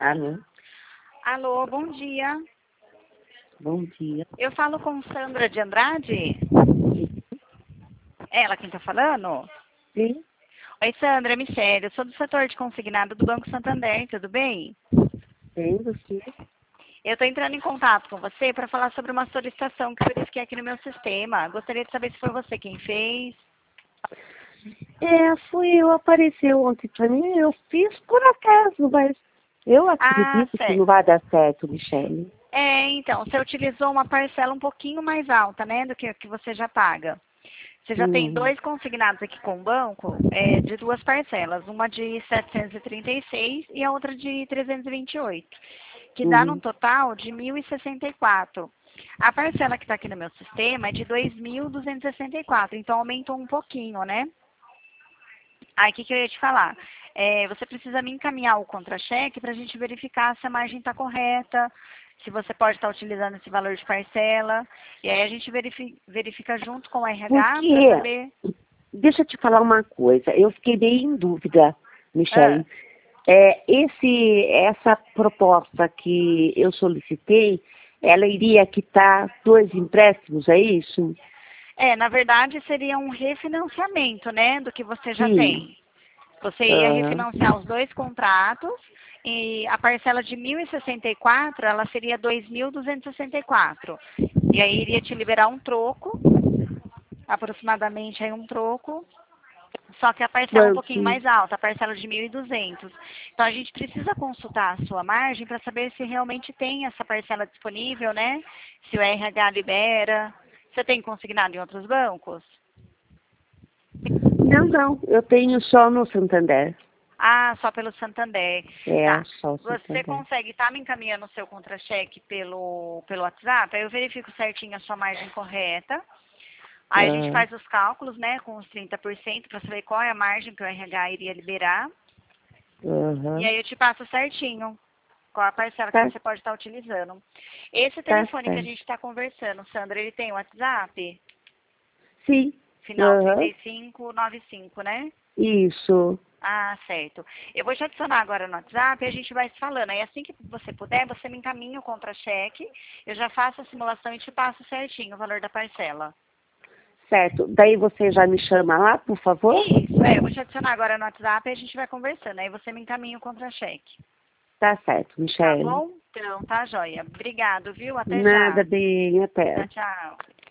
Alô? Alô, bom dia. Bom dia. Eu falo com Sandra de Andrade? É ela quem está falando? Sim, Oi, Sandra, é Michele. Eu sou do setor de consignado do Banco Santander, tudo bem? tenho sim. Eu estou entrando em contato com você para falar sobre uma solicitação que eu verifiquei aqui no meu sistema. Gostaria de saber se foi você quem fez. Apareceu ontem pra mim, eu fiz por acaso, mas eu Ah, acredito que não certo. vai dar certo, Michele. Então, você utilizou uma parcela um pouquinho mais alta, né, do que você já paga. Você já tem Hum, dois consignados aqui com o banco, de duas parcelas, uma de 736 e a outra de 328, que dá num uhum. total de 1.064. A parcela que está aqui no meu sistema é de 2.264, então aumentou um pouquinho, né? Aí, o que eu ia te falar? Você precisa me encaminhar o contra-cheque para a gente verificar se a margem está correta, se você pode estar utilizando esse valor de parcela. E aí a gente verifica junto com o RH para Porque, saber. deixa eu te falar uma coisa, eu fiquei meio em dúvida, Ah, Michele. Essa proposta que eu solicitei, ela iria quitar dois empréstimos, é isso? na verdade seria um refinanciamento, né, do que você já Sim. tem. Você ia Aham. refinanciar os dois contratos e a parcela de 1.064, ela seria 2.264. E aí iria te liberar um troco, aproximadamente aí um troco, só que a parcela é um pouquinho Quanto? mais alta, a parcela de 1.200. Então a gente precisa consultar a sua margem para saber se realmente tem essa parcela disponível, né? Se o RH libera. Você tem consignado em outros bancos? Não, não, eu tenho só no Santander. Ah, só pelo Santander. É, Tá. só o Você Santander. consegue estar me encaminhando o seu contra-cheque pelo WhatsApp? Aí eu verifico certinho a sua margem correta. Aí a gente Ah, faz os cálculos, né, com os 30% para saber qual é a margem que o RH iria liberar. E aham. aí eu te passo certinho qual a parcela que Tá, você pode estar utilizando. Esse tá telefone que a certo. gente está conversando, Sandra, ele tem WhatsApp? Sim. Final Aham. 3595, né? Isso. Ah, certo. Eu vou te adicionar agora no WhatsApp e a gente vai se falando. Aí assim que você puder, você me encaminha o contra-cheque, eu já faço a simulação e te passo certinho o valor da parcela. Certo. Daí você já me chama lá, por favor? Isso, eu vou te adicionar agora no WhatsApp e a gente vai conversando. Aí você me encaminha o contra-cheque. Tá certo, Tá Michele. bom? Então, tá joia. Obrigado, viu? Até Nada, já. bem, até. Tchau, tchau.